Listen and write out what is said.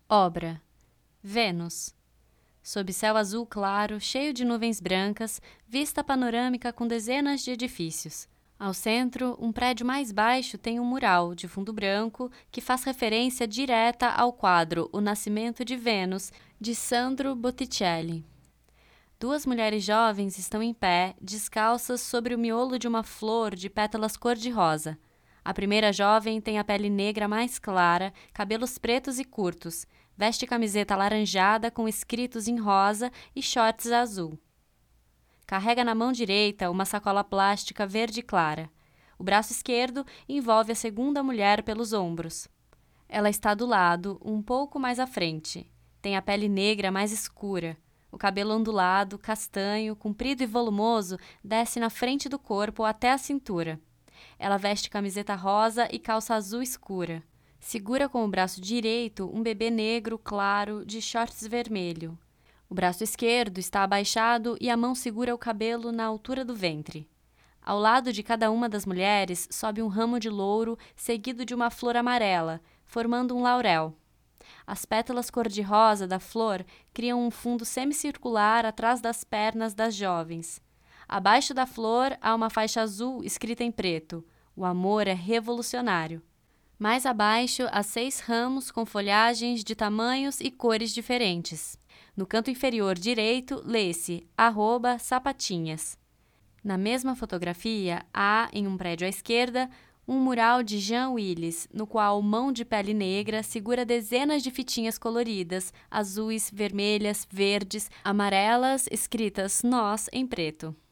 Obra: Vênus. Sob céu azul claro, cheio de nuvens brancas, vista panorâmica com dezenas de edifícios. Ao centro, um prédio mais baixo tem um mural, de fundo branco, que faz referência direta ao quadro O Nascimento de Vênus, de Sandro Botticelli. Duas mulheres jovens estão em pé, descalças sobre o miolo de uma flor de pétalas cor-de-rosa. A primeira jovem tem a pele negra mais clara, cabelos pretos e curtos, veste camiseta alaranjada com escritos em rosa e shorts azul. Carrega na mão direita uma sacola plástica verde clara. O braço esquerdo envolve a segunda mulher pelos ombros. Ela está do lado, um pouco mais à frente. Tem a pele negra mais escura. O cabelo ondulado, castanho, comprido e volumoso, desce na frente do corpo até a cintura. Ela veste camiseta rosa e calça azul escura. Segura com o braço direito um bebê negro claro de shorts vermelho. O braço esquerdo está abaixado e a mão segura o cabelo na altura do ventre. Ao lado de cada uma das mulheres sobe um ramo de louro seguido de uma flor amarela, formando um laurel. As pétalas cor-de-rosa da flor criam um fundo semicircular atrás das pernas das jovens. Abaixo da flor há uma faixa azul escrita em preto: O amor é revolucionário. Mais abaixo há 6 ramos com folhagens de tamanhos e cores diferentes. No canto inferior direito, lê-se @sapatinhas. Na mesma fotografia, há, em um prédio à esquerda, um mural de Jean Willis, no qual mão de pele negra segura dezenas de fitinhas coloridas, azuis, vermelhas, verdes, amarelas, escritas Nós em preto.